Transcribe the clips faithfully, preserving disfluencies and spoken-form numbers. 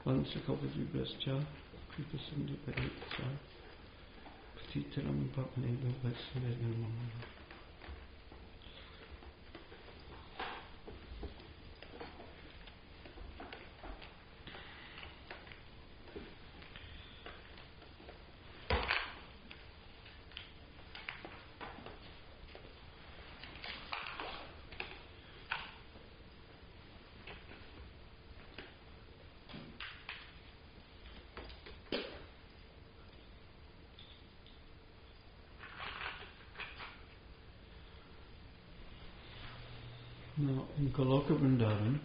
Vansakalpajibhascha Kripasindhu Paritsa Patitaram Pavanebhyo Vaishnavaya Namo. Now, in Goloka Vrindavan,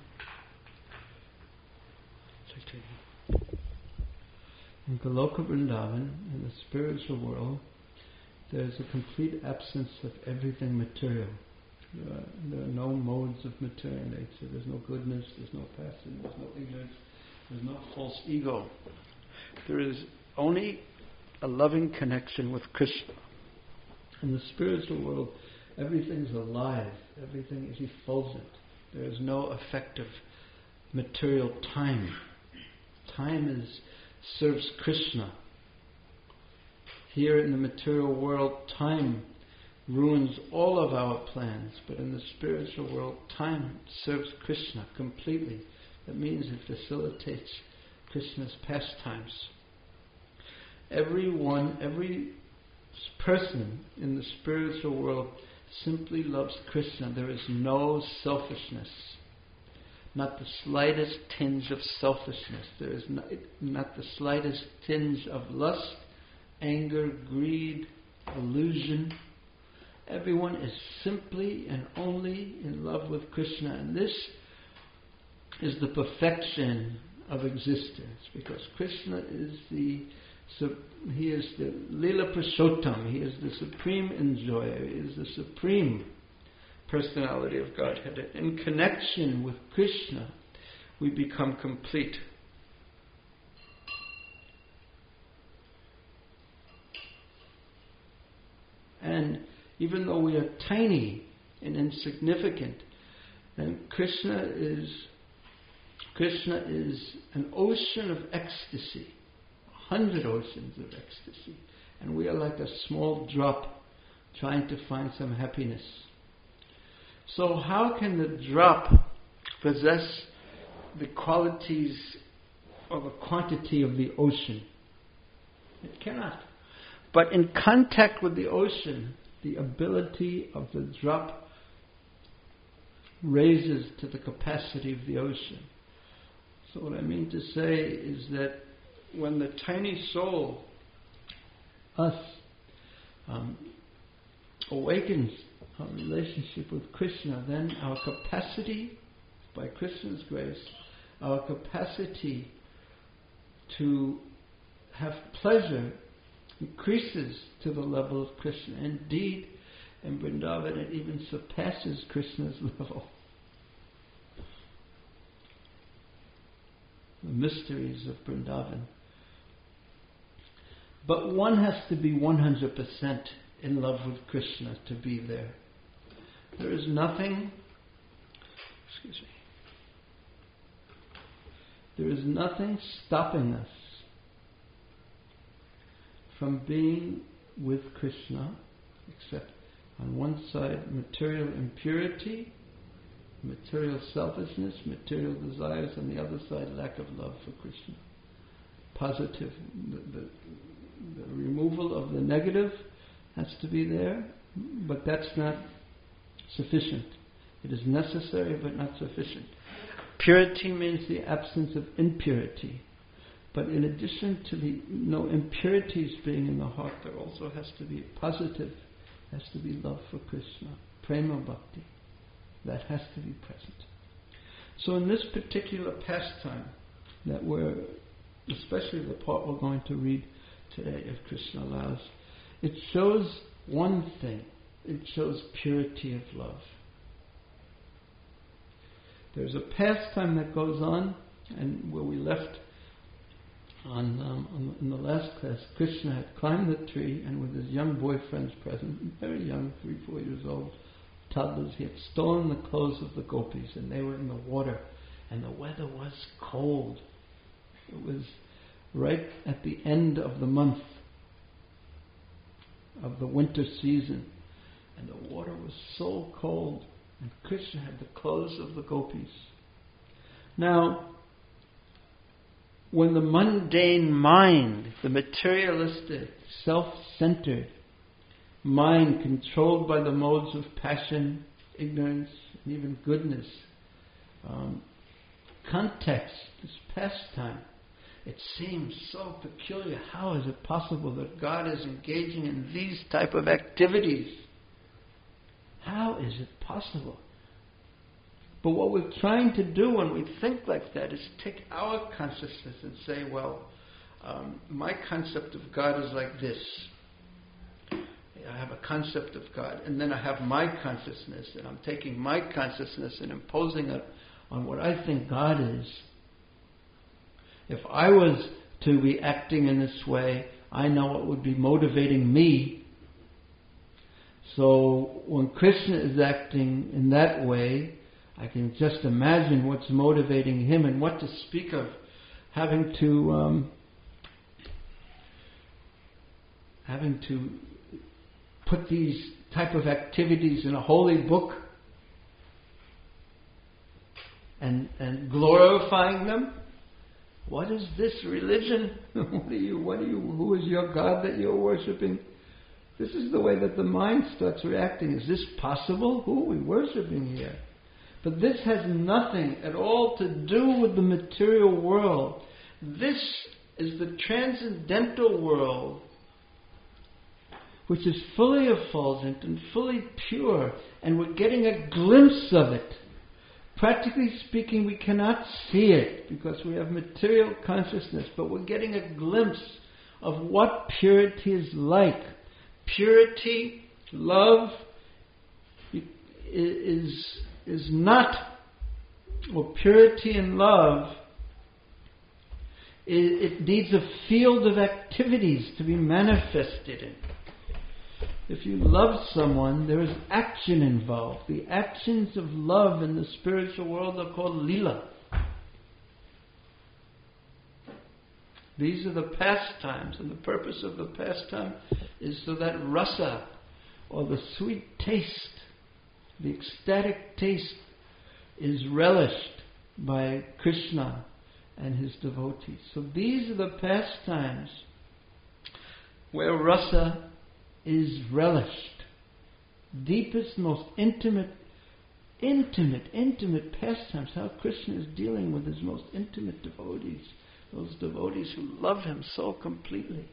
in Goloka Vrindavan, in the spiritual world, there is a complete absence of everything material. There are, there are no modes of material nature. There's no goodness, there's no passion, there's no ignorance, there's no false ego. There is only a loving connection with Krishna. In the spiritual world, everything's alive, everything is effulgent. There is no effect of material time. Time is serves Krishna. Here in the material world, time ruins all of our plans, but in the spiritual world, time serves Krishna completely. That means it facilitates Krishna's pastimes. Everyone, every person in the spiritual world simply loves Krishna. There is no selfishness, not the slightest tinge of selfishness. There is not, not the slightest tinge of lust, anger, greed, illusion. Everyone is simply and only in love with Krishna, and this is the perfection of existence, because Krishna is the So he is the Lila Purushottam, he is the supreme enjoyer, he is the supreme personality of Godhead. In connection with Krishna, we become complete. And even though we are tiny and insignificant, then Krishna is Krishna is an ocean of ecstasy. Hundred oceans of ecstasy, and we are like a small drop trying to find some happiness. So how can the drop possess the qualities or the quantity of the ocean? It cannot. But in contact with the ocean, the ability of the drop raises to the capacity of the ocean. So what I mean to say is that when the tiny soul, us, um, awakens our relationship with Krishna, then our capacity, by Krishna's grace, our capacity to have pleasure increases to the level of Krishna. Indeed, in Vrindavan it even surpasses Krishna's level. The mysteries of Vrindavan. But one has to be one hundred percent in love with Krishna to be there. There is nothing, excuse me, there is nothing stopping us from being with Krishna except on one side material impurity, material selfishness, material desires, on the other side lack of love for Krishna. Positive, the, the, the removal of the negative has to be there, but that's not sufficient. It is necessary but not sufficient. Purity means the absence of impurity. But in addition to the no impurities being in the heart, there also has to be positive, has to be love for Krishna, prema bhakti. That has to be present. So in this particular pastime that we're, especially the part we're going to read today, if Krishna allows, it shows one thing. It shows purity of love. There's a pastime that goes on, and where we left on, um, on in the last class, Krishna had climbed the tree, and with his young boyfriends present, very young, three, four years old, toddlers, he had stolen the clothes of the gopis, and they were in the water, and the weather was cold. It was right at the end of the month of the winter season, and the water was so cold, and Krishna had the clothes of the gopis. Now, when the mundane mind, the materialistic, self-centered mind controlled by the modes of passion, ignorance, and even goodness, um, context this pastime, it seems so peculiar. How is it possible that God is engaging in these type of activities? How is it possible? But what we're trying to do when we think like that is take our consciousness and say, well, um, my concept of God is like this. I have a concept of God, and then I have my consciousness, and I'm taking my consciousness and imposing it on what I think God is. If I was to be acting in this way, I know what would be motivating me. So when Krishna is acting in that way, I can just imagine what's motivating him, and what to speak of having to um, having to put these type of activities in a holy book and and glorifying them. What is this religion? What are you? What are you? Who is your God that you're worshipping? This is the way that the mind starts reacting. Is this possible? Who are we worshipping here? But this has nothing at all to do with the material world. This is the transcendental world, which is fully effulgent and fully pure, and we're getting a glimpse of it. Practically speaking, we cannot see it because we have material consciousness, but we're getting a glimpse of what purity is like. Purity, love, is is not, or purity and love, it, it needs a field of activities to be manifested in. If you love someone, there is action involved. The actions of love in the spiritual world are called lila. These are the pastimes, and the purpose of the pastime is so that rasa, or the sweet taste, the ecstatic taste, is relished by Krishna and his devotees. So these are the pastimes where rasa is relished. Deepest, most intimate, intimate, intimate pastimes. How Krishna is dealing with his most intimate devotees. Those devotees who love him so completely.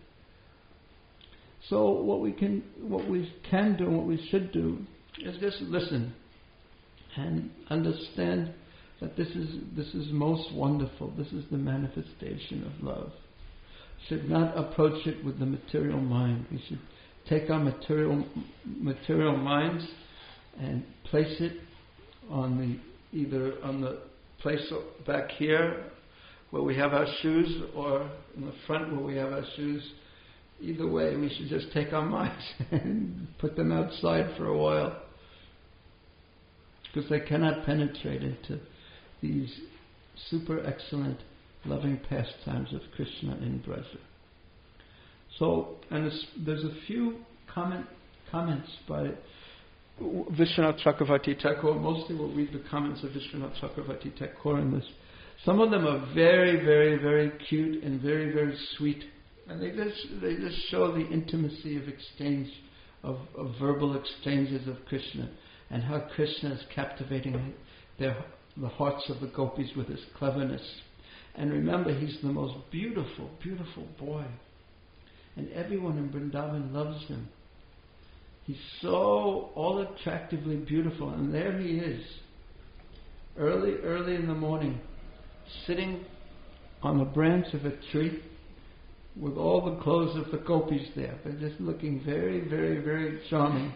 So what we can, what we can do, what we should do, is just listen and understand that this is this is most wonderful. This is the manifestation of love. Should not approach it with the material mind. We should take our material material minds and place it on the either on the place back here where we have our shoes, or in the front where we have our shoes. Either way, we should just take our minds and put them outside for a while, because they cannot penetrate into these super excellent loving pastimes of Krishna in Braja. So, and there's a few comment, comments by Vishwanath Chakravarti Thakur. Mostly we'll read the comments of Vishwanath Chakravarti Thakur in this. Some of them are very, very, very cute and very, very sweet. And they just they just show the intimacy of exchange, of, of verbal exchanges of Krishna, and how Krishna is captivating their, the hearts of the gopis with his cleverness. And remember, he's the most beautiful, beautiful boy. And everyone in Vrindavan loves him. He's so all attractively beautiful. And there he is, early, early in the morning, sitting on the branch of a tree, with all the clothes of the gopis there. They're just looking very, very, very charming.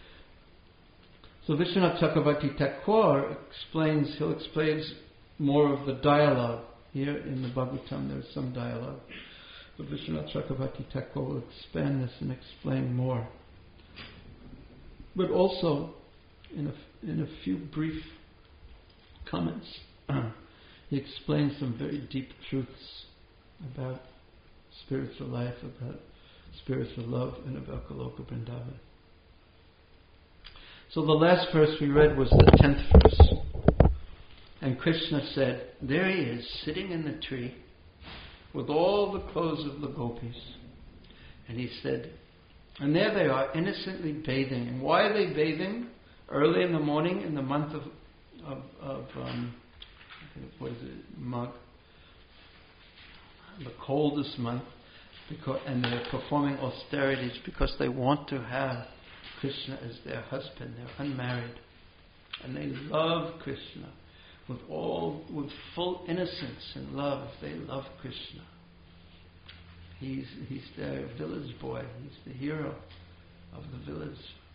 So Vishwanath Chakravarti Thakur explains, he'll explain more of the dialogue. Here in the Bhagavatam there is some dialogue. But Vishwanath Chakravarti Thakur will expand this and explain more. But also, in a, in a few brief comments, he explains some very deep truths about spiritual life, about spiritual love, and about Goloka Vrindavan. So the last verse we read was the tenth verse. And Krishna said, there he is, sitting in the tree, with all the clothes of the gopis. And he said, and there they are, innocently bathing. And why are they bathing? Early in the morning, in the month of, of, of um, what is it, Magh, the coldest month, because, and they're performing austerities because they want to have Krishna as their husband. They're unmarried, and they love Krishna with all, with full innocence and love. They love Krishna. He's he's their village boy. He's the hero of the village.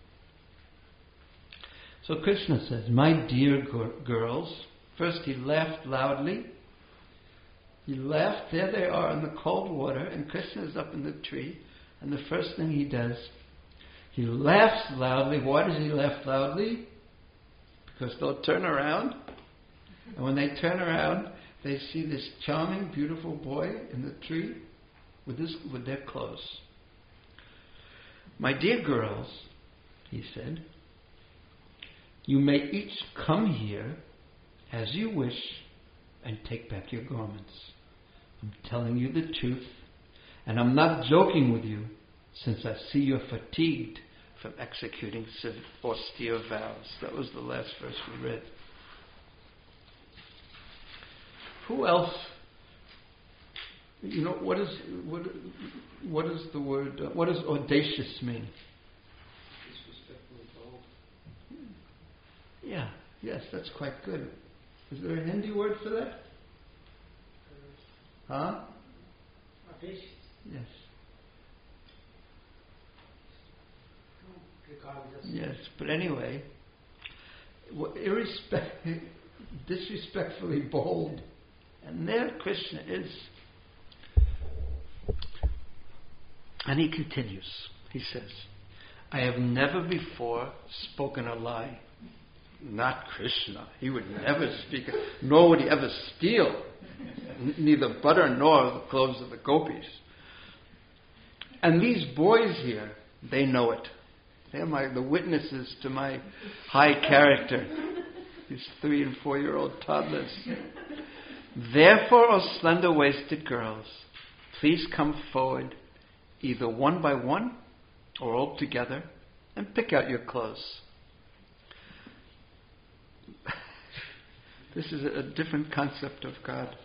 So Krishna says, "My dear g- girls." First, he laughed loudly. He laughed. There they are in the cold water, and Krishna is up in the tree. And the first thing he does, he laughs loudly. Why does he laugh loudly? Because they'll turn around. And when they turn around, they see this charming, beautiful boy in the tree with his, with their clothes. "My dear girls," he said, "you may each come here as you wish and take back your garments. I'm telling you the truth, and I'm not joking with you, since I see you're fatigued from executing austere vows." That was the last verse we read. Who else? You know, what is what? What is the word? Uh, what does audacious mean? Disrespectfully bold. Yeah. Yes, that's quite good. Is there a Hindi word for that? Huh? Audacious. Yes. Regardless. Yes, but anyway, irrespect, disrespectfully bold, and there Krishna is. And he continues. He says, "I have never before spoken a lie." Not Krishna. He would never speak, nor would he ever steal, n- neither butter nor the clothes of the gopis. And these boys here, they know it. They're my, the witnesses to my high character. These three and four-year-old toddlers. "Therefore, O slender-waisted girls, please come forward, either one by one or all together, and pick out your clothes." This is a, a different concept of God.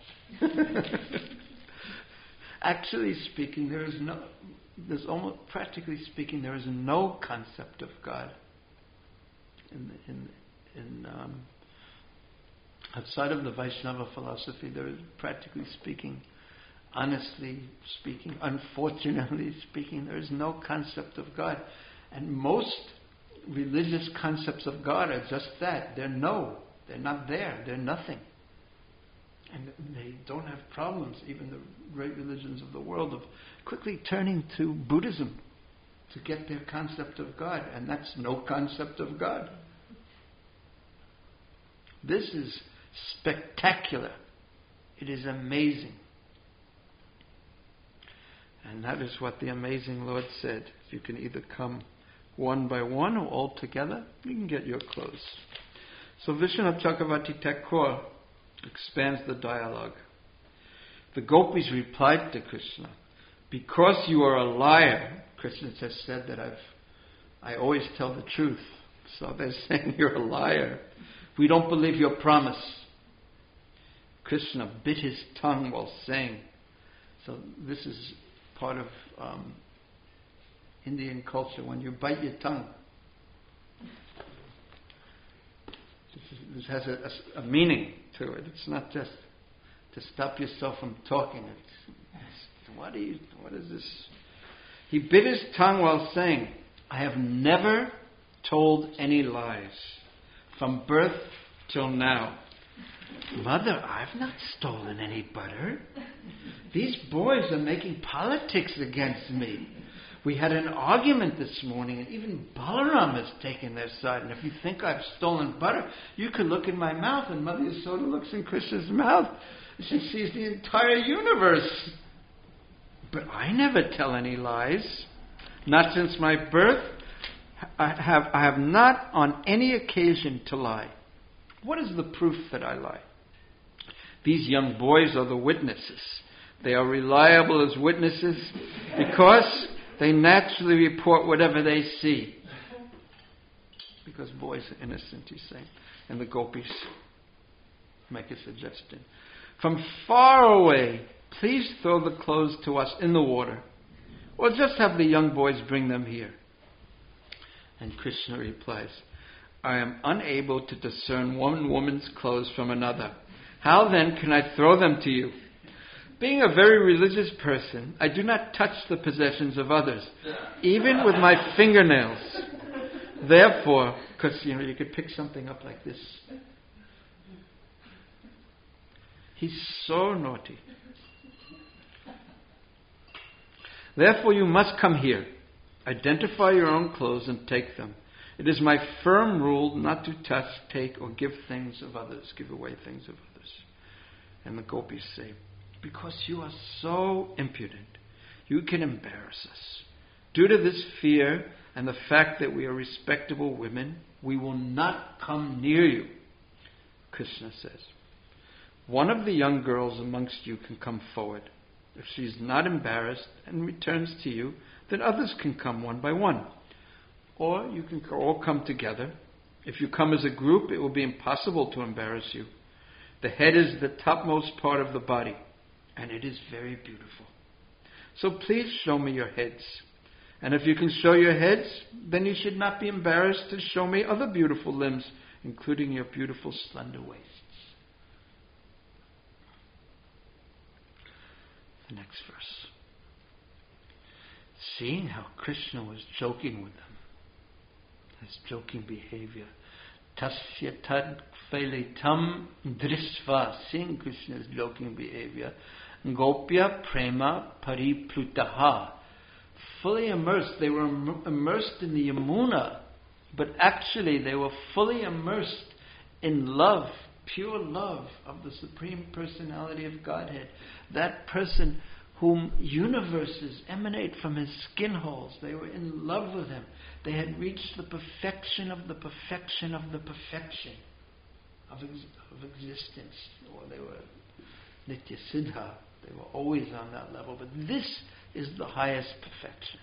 Actually speaking, there is no, there's almost, practically speaking, there is no concept of God. In, in, in um, outside of the Vaishnava philosophy, there is, practically speaking, honestly speaking, unfortunately speaking, there is no concept of God. And most religious concepts of God are just that. They're no. They're not there. They're nothing. And they don't have problems, even the great religions of the world, of quickly turning to Buddhism to get their concept of God. And that's no concept of God. This is spectacular. It is amazing. And that is what the amazing Lord said. If you can either come one by one or all together, you can get your clothes. So Vishwanath Chakravarti Thakur expands the dialogue. The gopis replied to Krishna, "Because you are a liar," Krishna has said that I've, I always tell the truth. So they're saying you're a liar. "We don't believe your promise." Krishna bit his tongue while saying. So this is part of um, Indian culture, when you bite your tongue. This, is, this has a, a, a meaning to it. It's not just to stop yourself from talking. It's, it's, what, do you, what is this? He bit his tongue while saying, "I have never told any lies, from birth till now." "Mother, I've not stolen any butter. These boys are making politics against me. We had an argument this morning, and even Balaram has taken their side. And if you think I've stolen butter, you could look in my mouth." And Mother Yasoda looks in Krishna's mouth. She sees the entire universe. But I never tell any lies. Not since my birth. I have, I have not on any occasion to lie. What is the proof that I lie? These young boys are the witnesses. They are reliable as witnesses because they naturally report whatever they see. Because boys are innocent, he's saying. And the gopis make a suggestion. From far away, please throw the clothes to us in the water. Or just have the young boys bring them here. And Krishna replies, I am unable to discern one woman's clothes from another. How then can I throw them to you? Being a very religious person, I do not touch the possessions of others, even with my fingernails. Therefore, because you know you could pick something up like this. He's so naughty. Therefore, you must come here. Identify your own clothes and take them. It is my firm rule not to touch, take, or give things of others, give away things of others. And the gopis say, because you are so impudent, you can embarrass us. Due to this fear and the fact that we are respectable women, we will not come near you. Krishna says, one of the young girls amongst you can come forward. If she is not embarrassed and returns to you, then others can come one by one. Or you can all come together. If you come as a group, it will be impossible to embarrass you. The head is the topmost part of the body, and it is very beautiful. So please show me your heads. And if you can show your heads, then you should not be embarrassed to show me other beautiful limbs, including your beautiful slender waists. The next verse. Seeing how Krishna was joking with them, his joking behavior, tasya tad phalitam drisva, seeing Krishna's joking behavior, gopya prema pariplutaha, fully immersed. They were immersed in the Yamuna, but actually they were fully immersed in love, pure love of the Supreme Personality of Godhead. That person whom universes emanate from his skin holes. They were in love with him. They had reached the perfection of the perfection of the perfection of, ex- of existence. Or they were Nitya Siddha. They were always on that level. But this is the highest perfection.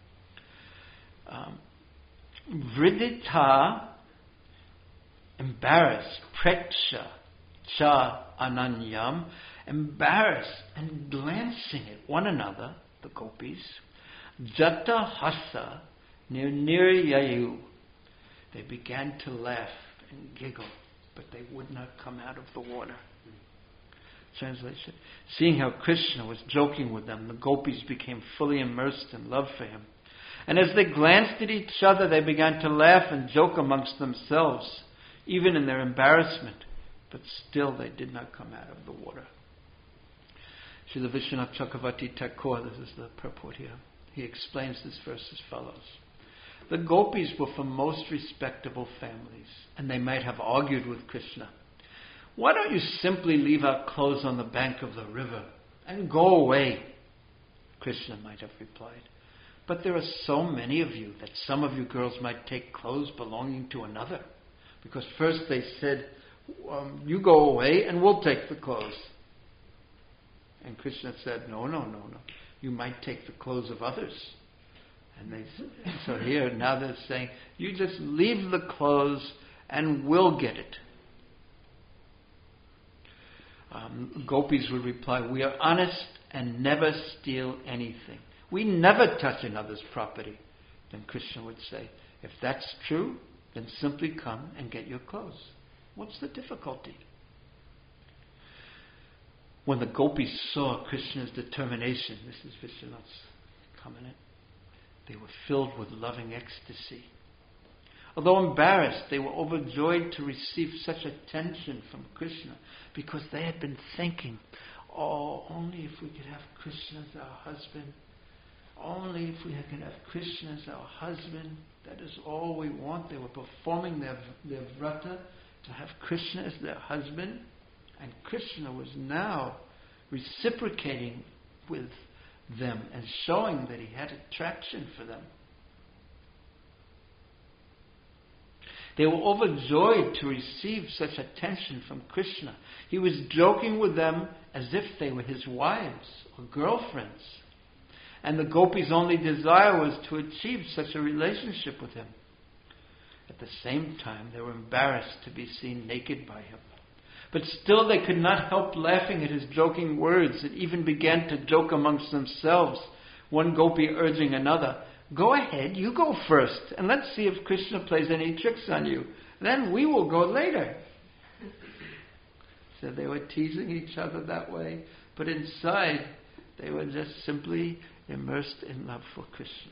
Um, Vridita, embarrassed, preksha, cha ananyam, embarrassed and glancing at one another, the gopis, jata hasa niryayu. They began to laugh and giggle, but they would not come out of the water. Translation. Seeing how Krishna was joking with them, the gopis became fully immersed in love for him. And as they glanced at each other, they began to laugh and joke amongst themselves, even in their embarrassment. But still they did not come out of the water. Srila Vishwanath Chakravarti Thakur, this is the purport here, he explains this verse as follows. The gopis were from most respectable families, and they might have argued with Krishna. Why don't you simply leave our clothes on the bank of the river and go away? Krishna might have replied. But there are so many of you that some of you girls might take clothes belonging to another. Because first they said, um, you go away and we'll take the clothes. And Krishna said, no, no, no, no. You might take the clothes of others. And they so here, now they're saying, you just leave the clothes and we'll get it. Um, gopis would reply, we are honest and never steal anything. We never touch another's property. Then Krishna would say, if that's true, then simply come and get your clothes. What's the difficulty? When the gopis saw Krishna's determination, this is Vishwanath's comment, they were filled with loving ecstasy. Although embarrassed, they were overjoyed to receive such attention from Krishna because they had been thinking, oh, only if we could have Krishna as our husband. Only if we could have Krishna as our husband. That is all we want. They were performing their, their vrata to have Krishna as their husband. And Krishna was now reciprocating with them and showing that he had attraction for them. They were overjoyed to receive such attention from Krishna. He was joking with them as if they were his wives or girlfriends. And the gopis' only desire was to achieve such a relationship with him. At the same time, they were embarrassed to be seen naked by him. But still they could not help laughing at his joking words, and even began to joke amongst themselves, one gopi urging another, "Go ahead, you go first, and let's see if Krishna plays any tricks on you. Then we will go later." So they were teasing each other that way, but inside they were just simply immersed in love for Krishna.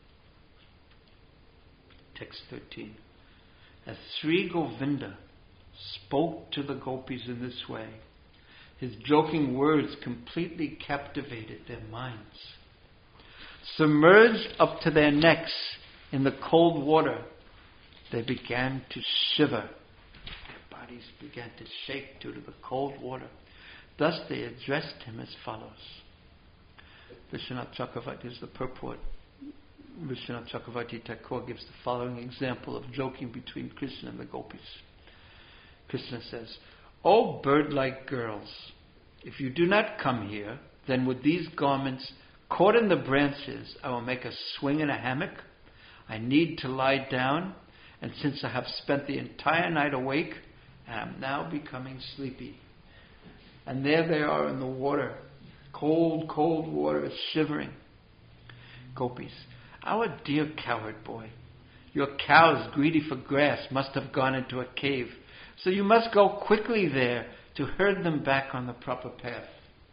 Text thirteen. As Sri Govinda spoke to the gopis in this way, his joking words completely captivated their minds. Submerged up to their necks in the cold water, they began to shiver. Their bodies began to shake due to the cold water. Thus they addressed him as follows. Vishwanath Chakravarti is the purport. Vishwanath Chakravarti Thakur gives the following example of joking between Krishna and the gopis. Krishna says, "O bird-like girls, if you do not come here, then with these garments caught in the branches, I will make a swing in a hammock. I need to lie down, and since I have spent the entire night awake, I am now becoming sleepy." And there they are in the water, cold, cold water, shivering. Gopis, "Our dear cowherd boy, your cows, greedy for grass, must have gone into a cave. So you must go quickly there to herd them back on the proper path."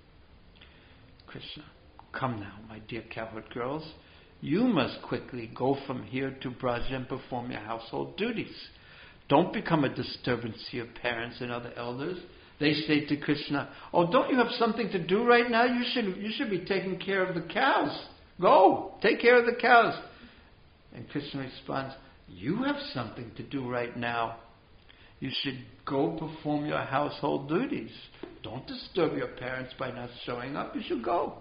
Krishna, "Come now, my dear cowherd girls. You must quickly go from here to Braja and perform your household duties. Don't become a disturbance to your parents and other elders." They say to Krishna, "Oh, don't you have something to do right now? You should, you should be taking care of the cows. Go, take care of the cows." And Krishna responds, "You have something to do right now. You should go perform your household duties. Don't disturb your parents by not showing up. You should go."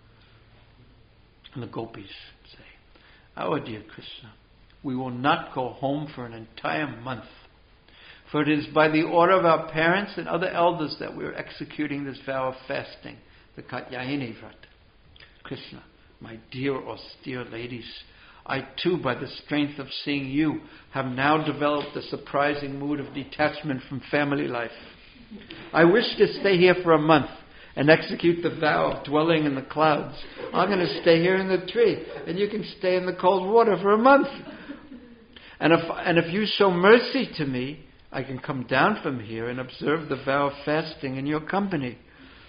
And the gopis say, "Our dear Krishna, we will not go home for an entire month. For it is by the order of our parents and other elders that we are executing this vow of fasting, the Katyayani Vrata. Krishna, my dear austere ladies, I too, by the strength of seeing you, have now developed a surprising mood of detachment from family life. I wish to stay here for a month and execute the vow of dwelling in the clouds. I'm going to stay here in the tree, and you can stay in the cold water for a month. And if, and if you show mercy to me, I can come down from here and observe the vow of fasting in your company."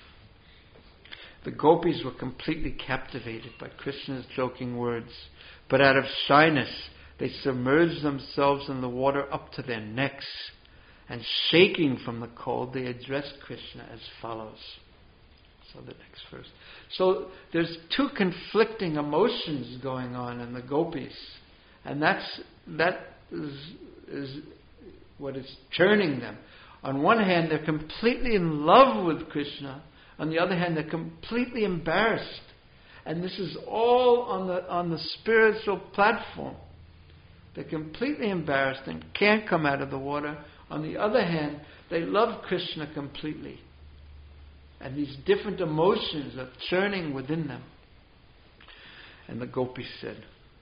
The gopis were completely captivated by Krishna's joking words, but out of shyness they submerged themselves in the water up to their necks, and shaking from the cold they addressed Krishna as follows. So the next verse. So there's two conflicting emotions going on in the gopis, and that's that is, is what is churning them. On one hand, they're completely in love with Krishna. On the other hand, they're completely embarrassed. And this is all on the on the spiritual platform. They're completely embarrassed and can't come out of the water. On the other hand, they love Krishna completely. And these different emotions are churning within them. And the gopis said,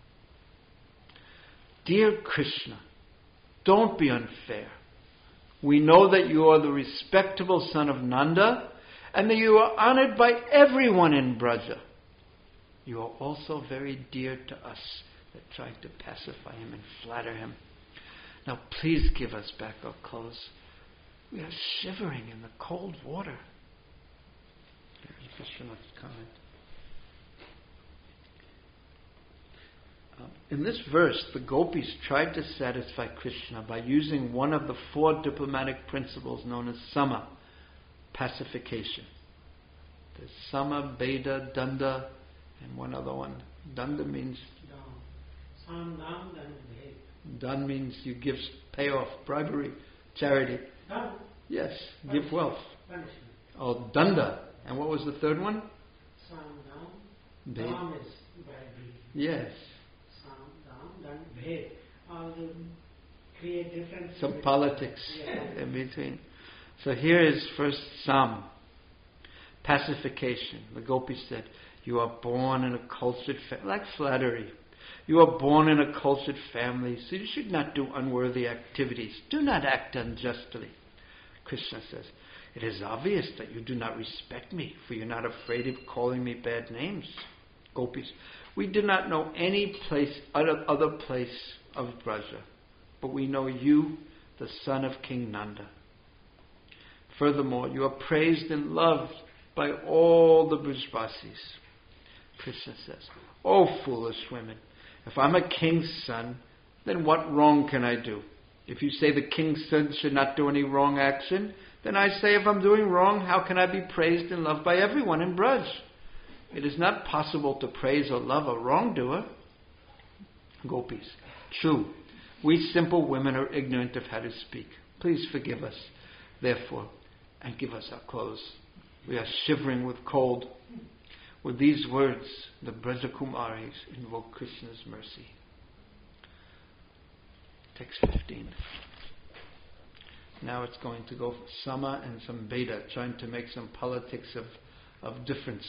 "Dear Krishna, don't be unfair. We know that you are the respectable son of Nanda, and that you are honored by everyone in Braja. You are also very dear to us that tried to pacify him and flatter him. Now please give us back our clothes. We are shivering in the cold water." Here's Vishwanath's comment. Um, in this verse, the gopis tried to satisfy Krishna by using one of the four diplomatic principles known as sama, pacification. There's sama, beda, danda, and one other one. Danda means... Sam, dam, then bhed. Dan means you give payoff, bribery, charity. Dam. Yes, give wealth. Punishment. Oh, danda. And what was the third one? Sam, dam. Bhed. Dham is badly. Yes. Sam, dham, then bhed. All the create difference. Some politics yeah. in between. So here is first Sam. Pacification. The Gopi said, you are born in a cultured family, like flattery. You are born in a cultured family, so you should not do unworthy activities. Do not act unjustly. Krishna says, it is obvious that you do not respect me, for you are not afraid of calling me bad names. Gopis, we do not know any place, other, other place of Braja, but we know you, the son of King Nanda. Furthermore, you are praised and loved by all the Brajvasis. Krishna says, oh foolish women, if I'm a king's son, then what wrong can I do? If you say the king's son should not do any wrong action, then I say if I'm doing wrong, how can I be praised and loved by everyone in Braj? It is not possible to praise or love a wrongdoer. Gopis, true, we simple women are ignorant of how to speak. Please forgive us, therefore, and give us our clothes. We are shivering with cold. With these words, the Brajakumaris invoke Krishna's mercy. Text fifteen. Now it's going to go for Sama and some Beda, trying to make some politics of, of difference.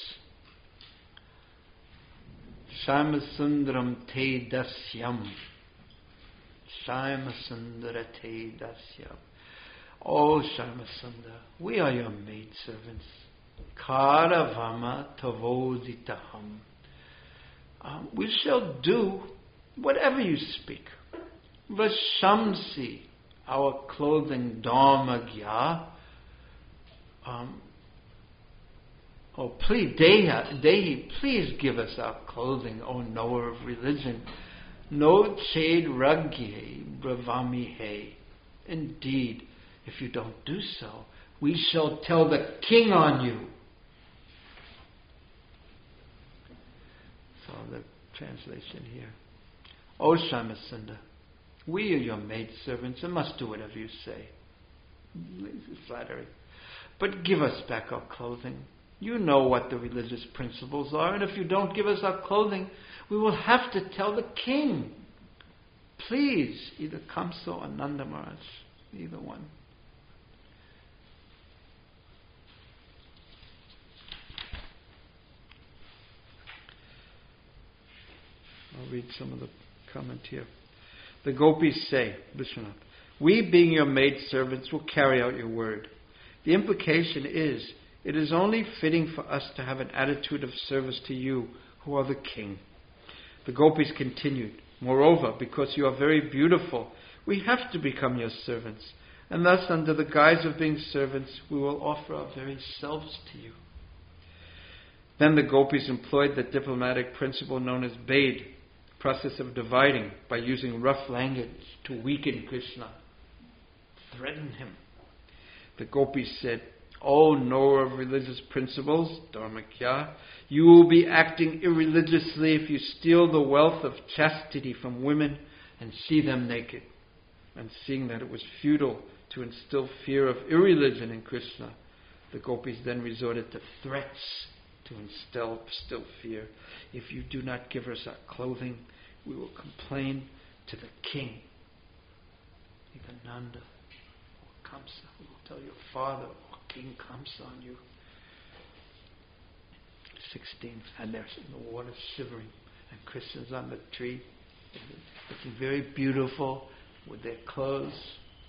Shaimasundram te dasyam. Shaimasundara te dasyam. Oh Shaimasundara, we are your maidservants. Karavama tavoditaham. Um, we shall do whatever you speak. Vashamsi, our clothing, dharmagya. Um, oh, please, Deha, Dehi, please give us our clothing, O knower of religion. No chade ragye bravamihe. Indeed, if you don't do so, we shall tell the king on you. So the translation here. O Shyamasundar, we are your maidservants and must do whatever you say. Lazy flattery. But give us back our clothing. You know what the religious principles are, and if you don't give us our clothing, we will have to tell the king. Please, either Kamsa or Nanda Maharaj, either one. I'll read some of the comment here. The gopis say, Vishwanath, we being your maidservants will carry out your word. The implication is, it is only fitting for us to have an attitude of service to you, who are the king. The gopis continued, moreover, because you are very beautiful, we have to become your servants, and thus under the guise of being servants, we will offer our very selves to you. Then the gopis employed the diplomatic principle known as Bhed, process of dividing by using rough language to weaken Krishna, threaten him. The gopis said, O knower of religious principles, Dharmakya, you will be acting irreligiously if you steal the wealth of chastity from women and see them naked. And seeing that it was futile to instill fear of irreligion in Krishna, the gopis then resorted to threats to instill still fear. If you do not give us our clothing, we will complain to the king, either Nanda or Kamsa. We will tell your father or King Kamsa on you. sixteen. And there's the water shivering, and Krishna's on the tree, looking very beautiful with their clothes.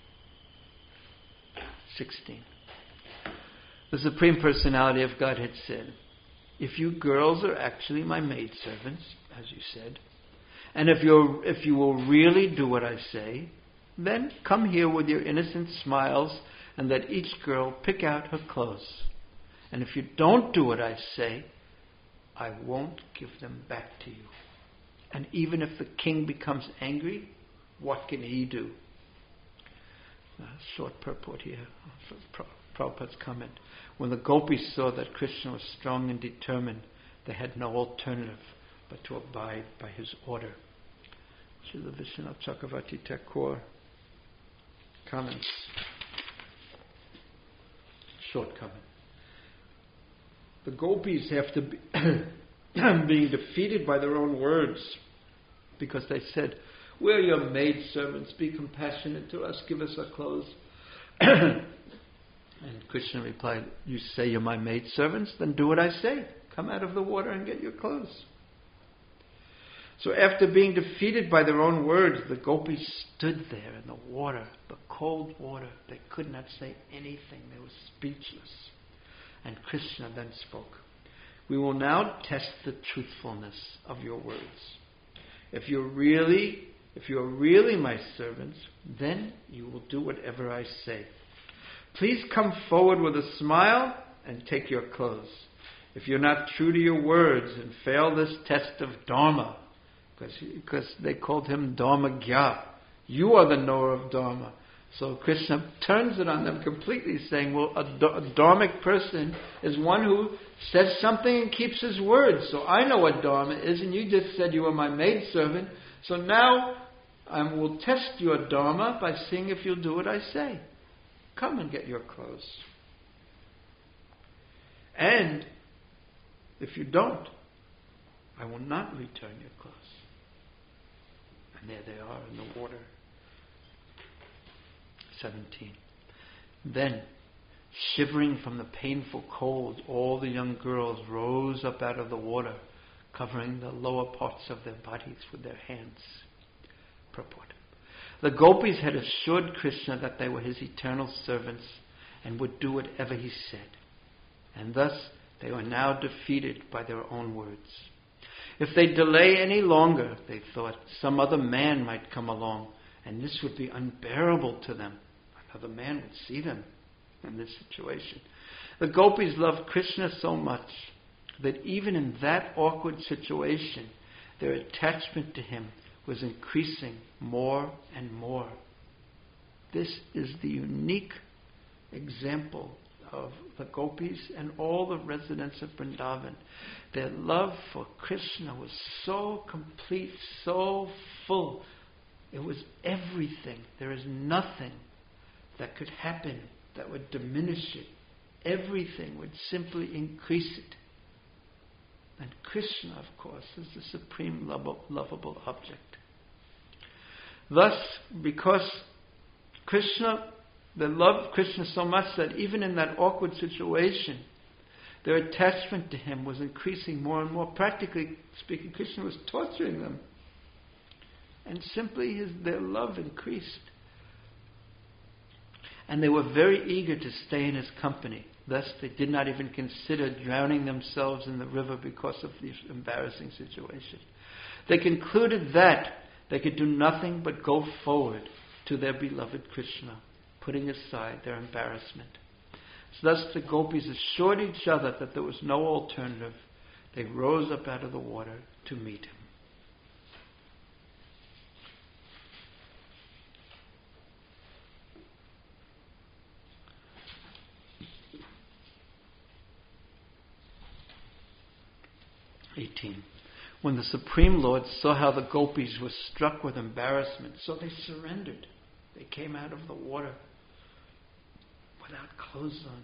sixteen. The Supreme Personality of Godhead said, if you girls are actually my maidservants, as you said, and if you're if you will really do what I say, then come here with your innocent smiles and let each girl pick out her clothes. And if you don't do what I say, I won't give them back to you. And even if the king becomes angry, what can he do? A short purport here. Prabhupada's comment. When the gopis saw that Krishna was strong and determined, they had no alternative but to abide by his order. Srila Vishwanath Chakravarti Thakur comments. Short comment. The gopis have to be being defeated by their own words, because they said, "We're your maidservants, be compassionate to us, give us our clothes." And Krishna replied, "You say you're my maidservants, then do what I say. Come out of the water and get your clothes." So after being defeated by their own words, the gopis stood there in the water, the cold water. They could not say anything. They were speechless. And Krishna then spoke. "We will now test the truthfulness of your words. If you're really, if you're really my servants, then you will do whatever I say. Please come forward with a smile and take your clothes. If you're not true to your words and fail this test of Dharma," because, because they called him Dharmagya, you are the knower of Dharma. So Krishna turns it on them completely, saying, well, a, a dharmic person is one who says something and keeps his word. So I know what Dharma is, and you just said you were my maidservant. So now I will test your Dharma by seeing if you'll do what I say. Come and get your clothes. And if you don't, I will not return your clothes. And there they are in the water. seventeen. Then, shivering from the painful cold, all the young girls rose up out of the water, covering the lower parts of their bodies with their hands. Purport. The gopis had assured Krishna that they were his eternal servants and would do whatever he said. And thus they were now defeated by their own words. If they delay any longer, they thought, some other man might come along, and this would be unbearable to them. Another man would see them in this situation. The gopis loved Krishna so much that even in that awkward situation, their attachment to him was increasing more and more. This is the unique example of the gopis and all the residents of Vrindavan. Their love for Krishna was so complete, so full. It was everything. There is nothing that could happen that would diminish it. Everything would simply increase it. And Krishna, of course, is the supreme lovable, lovable object. Thus, because Krishna, they loved Krishna so much that even in that awkward situation, their attachment to him was increasing more and more. Practically speaking, Krishna was torturing them. And simply his, their love increased. And they were very eager to stay in his company. Thus, they did not even consider drowning themselves in the river because of this embarrassing situation. They concluded that they could do nothing but go forward to their beloved Krishna, putting aside their embarrassment. So thus the gopis assured each other that there was no alternative. They rose up out of the water to meet him. eighteen. When the Supreme Lord saw how the gopis were struck with embarrassment, so they surrendered. They came out of the water without clothes on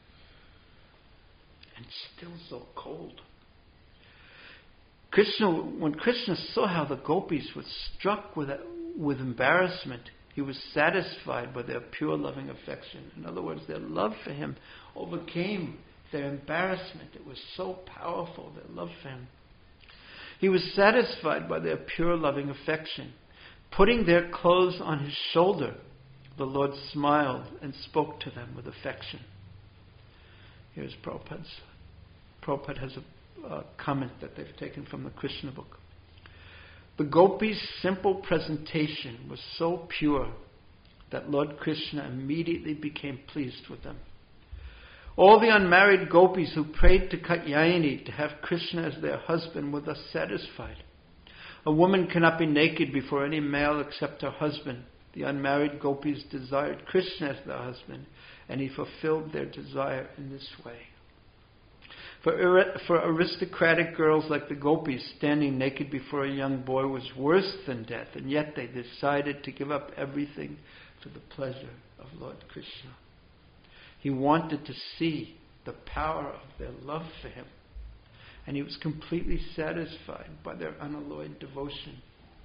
and still so cold. Krishna, when Krishna saw how the gopis were struck with, with embarrassment, he was satisfied by their pure loving affection. In other words, their love for him overcame their embarrassment. It was so powerful, their love for him. He was satisfied by their pure loving affection. Putting their clothes on his shoulder, the Lord smiled and spoke to them with affection. Here's Prabhupada's. Prabhupada has a, a comment that they've taken from the Krishna book. The gopis' simple presentation was so pure that Lord Krishna immediately became pleased with them. All the unmarried gopis who prayed to Katyayani to have Krishna as their husband were thus satisfied. A woman cannot be naked before any male except her husband. The unmarried gopis desired Krishna as their husband, and he fulfilled their desire in this way. For, for aristocratic girls like the gopis, standing naked before a young boy was worse than death, and yet they decided to give up everything for the pleasure of Lord Krishna. He wanted to see the power of their love for him. And he was completely satisfied by their unalloyed devotion.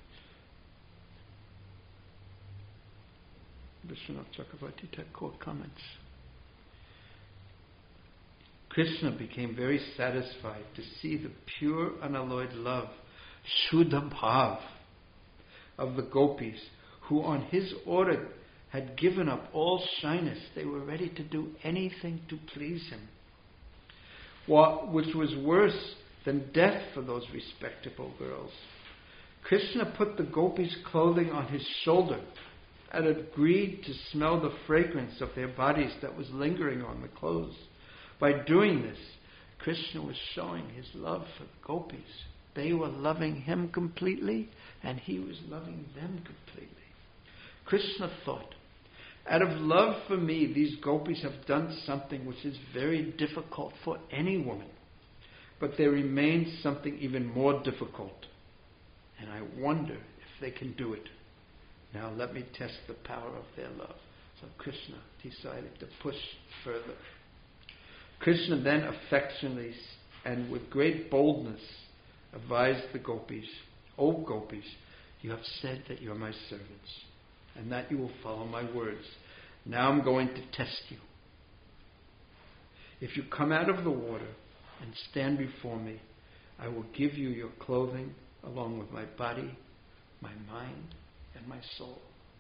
Vishwanath Chakravarti Thakur comments. Krishna became very satisfied to see the pure unalloyed love, Shuddha Bhav, of the gopis, who on his order had given up all shyness. They were ready to do anything to please him. Which was worse than death for those respectable girls. Krishna put the gopis' clothing on his shoulder and agreed to smell the fragrance of their bodies that was lingering on the clothes. By doing this, Krishna was showing his love for the gopis. They were loving him completely, and he was loving them completely. Krishna thought, out of love for me, these gopis have done something which is very difficult for any woman. But there remains something even more difficult. And I wonder if they can do it. Now let me test the power of their love. So Krishna decided to push further. Krishna then affectionately and with great boldness advised the gopis, O gopis, you have said that you are my servants, and that you will follow my words. Now I'm going to test you. If you come out of the water and stand before me, I will give you your clothing along with my body, my mind, and my soul.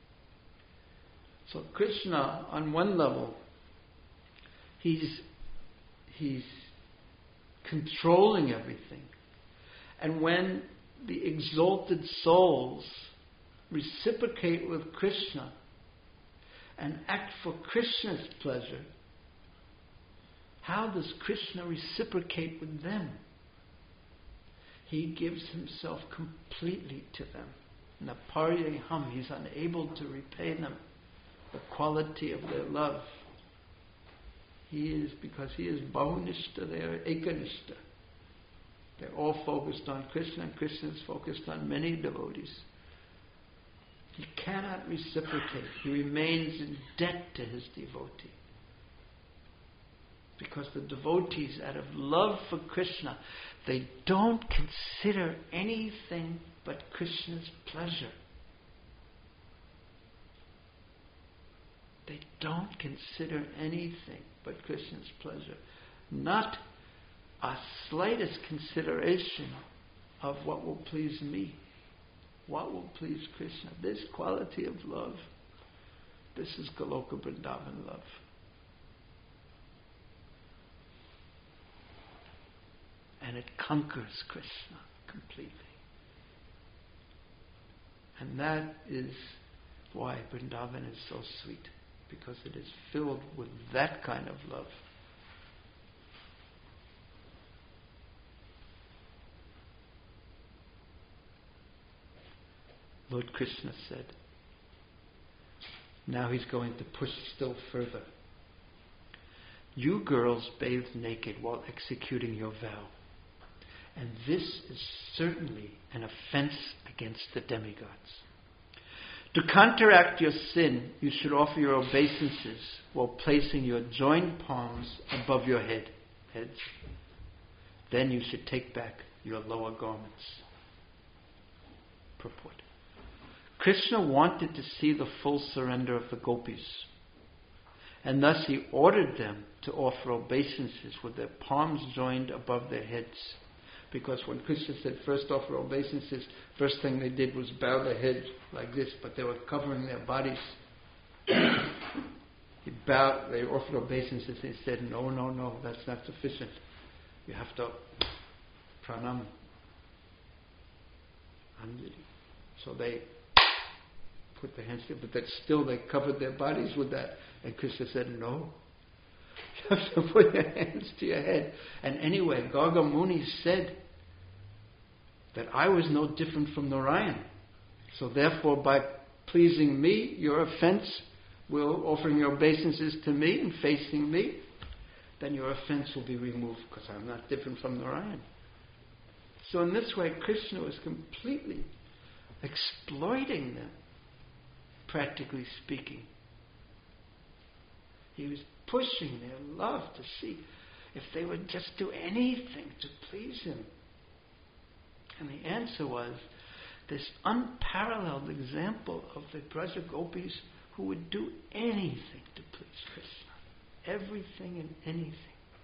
So Krishna, on one level, he's he's controlling everything. And when the exalted souls reciprocate with Krishna and act for Krishna's pleasure, how does Krishna reciprocate with them? He gives himself completely to them. Naparyaham, he's unable to repay them the quality of their love. He is, because he is Bahunishta, they are Ekanishta. They're all focused on Krishna, and Krishna is focused on many devotees. He cannot reciprocate. He remains in debt to his devotee. Because the devotees, out of love for Krishna, they don't consider anything but Krishna's pleasure. They don't consider anything but Krishna's pleasure. Not a slightest consideration of what will please me. What will please Krishna? This quality of love, this is Goloka Vrindavan love. And it conquers Krishna completely. And that is why Vrindavan is so sweet, because it is filled with that kind of love. Lord Krishna said, now he's going to push still further. You girls bathed naked while executing your vow. And this is certainly an offense against the demigods. To counteract your sin, you should offer your obeisances while placing your joined palms above your head, heads. Then you should take back your lower garments. Purport. Krishna wanted to see the full surrender of the gopis, and thus he ordered them to offer obeisances with their palms joined above their heads. Because when Krishna said first offer obeisances, first thing they did was bow their heads like this, but they were covering their bodies. He bowed, they offered obeisances, and he said, no, no, no, that's not sufficient. You have to pranam. Anjali. So they put their hands together, but that still they covered their bodies with that. And Krishna said, no. You have to put your hands to your head. And anyway, Garga Muni said that I was no different from Narayan. So therefore, by pleasing me, your offense will, offering your obeisances to me and facing me, then your offense will be removed, because I'm not different from Narayan. So in this way, Krishna was completely exploiting them, practically speaking. He was pushing their love to see. if they would just do anything to please him. And the answer was this unparalleled example of the Braja Gopis who would do anything to please Krishna. Everything and anything.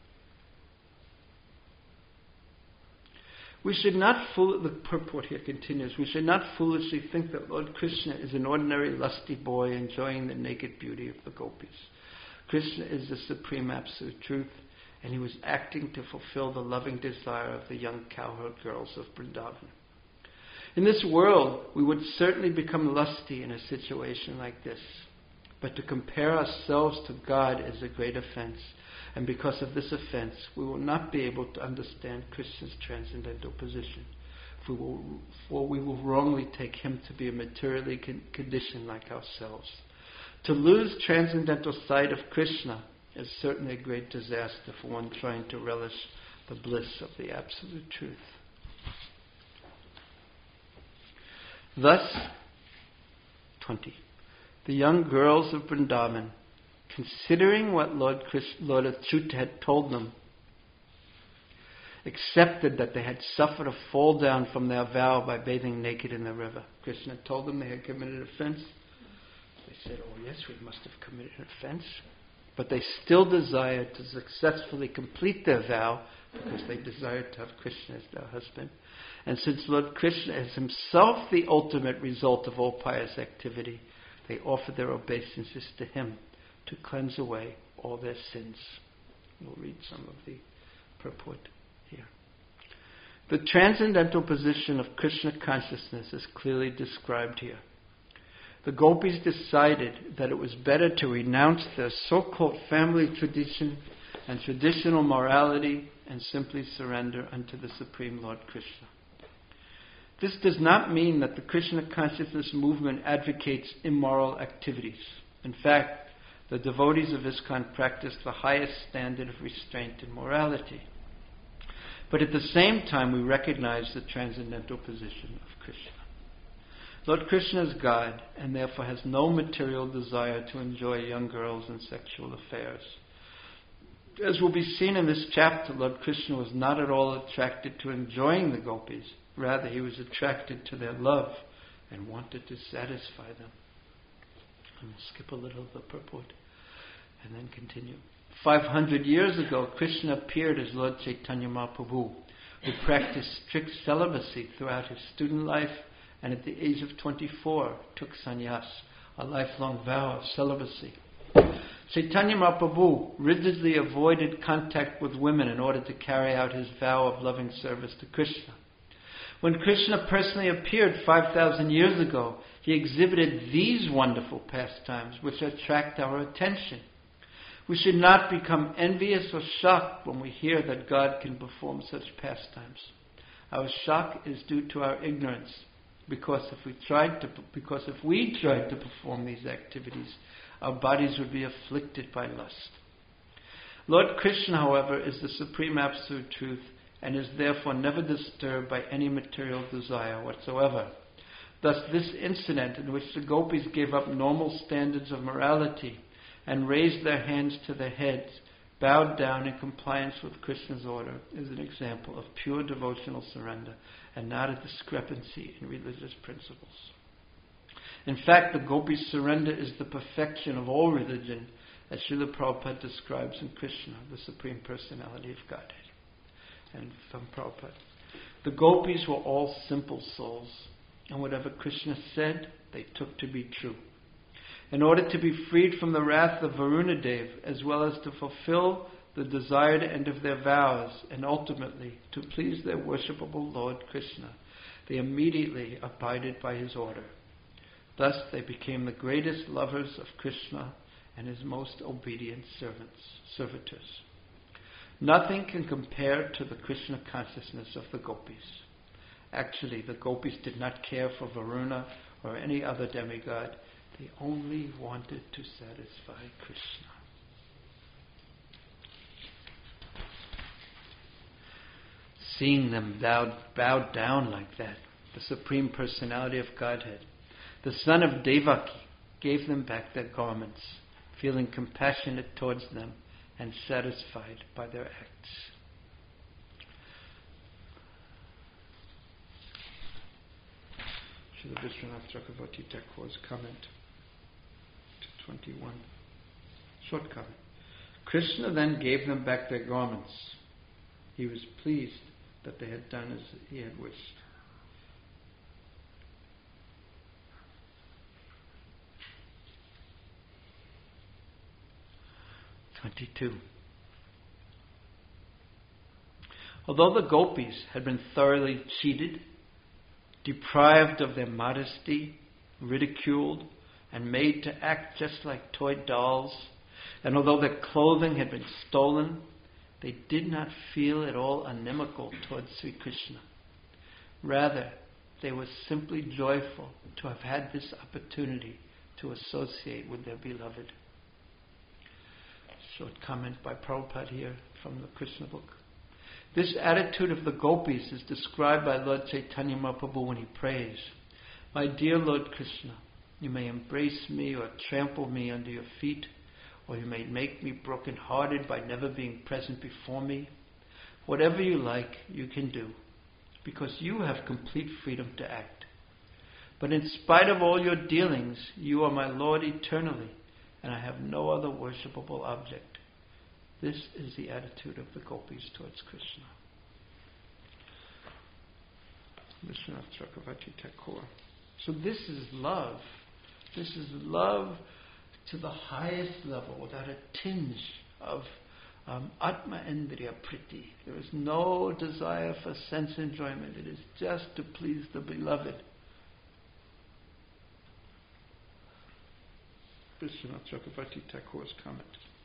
We should not fool, the purport here continues, we should not foolishly think that Lord Krishna is an ordinary lusty boy enjoying the naked beauty of the gopis. Krishna is the supreme absolute truth, and he was acting to fulfill the loving desire of the young cowherd girls of Vrindavan. In this world, we would certainly become lusty in a situation like this. But to compare ourselves to God is a great offense. And because of this offense, we will not be able to understand Krishna's transcendental position. For we will, for we will wrongly take him to be a materially con- conditioned like ourselves. To lose transcendental sight of Krishna is certainly a great disaster for one trying to relish the bliss of the absolute truth. Thus, twenty. The young girls of Vrindavan, considering what Lord, Christ, Lord Achyuta had told them, accepted that they had suffered a fall down from their vow by bathing naked in the river. Krishna told them they had committed an offense. They said, oh yes, we must have committed an offense. But they still desired to successfully complete their vow because they desired to have Krishna as their husband. And since Lord Krishna is himself the ultimate result of all pious activity, they offer their obeisances to him to cleanse away all their sins. We'll read some of the purport here. The transcendental position of Krishna consciousness is clearly described here. The gopis decided that it was better to renounce their so-called family tradition and traditional morality and simply surrender unto the Supreme Lord Krishna. This does not mean that the Krishna consciousness movement advocates immoral activities. In fact, the devotees of ISKCON practice the highest standard of restraint and morality. But at the same time, we recognize the transcendental position of Krishna. Lord Krishna is God, and therefore has no material desire to enjoy young girls and sexual affairs. As will be seen in this chapter, Lord Krishna was not at all attracted to enjoying the gopis. Rather, he was attracted to their love and wanted to satisfy them. And we'll skip a little of the purport and then continue. Five hundred years ago, Krishna appeared as Lord Chaitanya Mahaprabhu, who practiced strict celibacy throughout his student life, and at the age of twenty-four took sannyas, a lifelong vow of celibacy. Chaitanya Mahaprabhu rigidly avoided contact with women in order to carry out his vow of loving service to Krishna. When Krishna personally appeared five thousand years ago, he exhibited these wonderful pastimes which attract our attention. We should not become envious or shocked when we hear that God can perform such pastimes. Our shock is due to our ignorance, because if we tried to, because if we tried to perform these activities, our bodies would be afflicted by lust. Lord Krishna, however, is the supreme absolute truth, and is therefore never disturbed by any material desire whatsoever. Thus, this incident in which the gopis gave up normal standards of morality and raised their hands to their heads, bowed down in compliance with Krishna's order, is an example of pure devotional surrender and not a discrepancy in religious principles. In fact, the gopis' surrender is the perfection of all religion, as Srila Prabhupada describes in Krishna, the Supreme Personality of Godhead. And from Prabhupada, the gopis were all simple souls, and whatever Krishna said, they took to be true. In order to be freed from the wrath of Varunadev, as well as to fulfill the desired end of their vows, and ultimately to please their worshipable Lord Krishna, they immediately abided by his order. Thus they became the greatest lovers of Krishna and his most obedient servants, servitors. Nothing can compare to the Krishna consciousness of the gopis. Actually, the gopis did not care for Varuna or any other demigod. They only wanted to satisfy Krishna. Seeing them bowed, bowed down like that, the Supreme Personality of Godhead, the son of Devaki gave them back their garments, feeling compassionate towards them and satisfied by their acts. Srila Vishwanath Chakravarti Thakur's comment to twenty-one. Short comment. Krishna then gave them back their garments. He was pleased that they had done as he had wished. twenty-two. Although the gopis had been thoroughly cheated, deprived of their modesty, ridiculed, and made to act just like toy dolls, and although their clothing had been stolen, they did not feel at all inimical towards Sri Krishna. Rather, they were simply joyful to have had this opportunity to associate with their beloved. Short comment by Prabhupada here from the Krishna book. This attitude of the gopis is described by Lord Chaitanya Mahaprabhu when he prays, "My dear Lord Krishna, you may embrace me or trample me under your feet, or you may make me broken-hearted by never being present before me. Whatever you like, you can do, because you have complete freedom to act. But in spite of all your dealings, you are my Lord eternally, and I have no other worshipable object." This is the attitude of the gopis towards Krishna. Vishwanath Chakravarti Thakur. So this is love. This is love to the highest level, without a tinge of um, Atma Indriya Priti. There is no desire for sense enjoyment. It is just to please the beloved. Vishwanath Chakravarti Thakur's comment.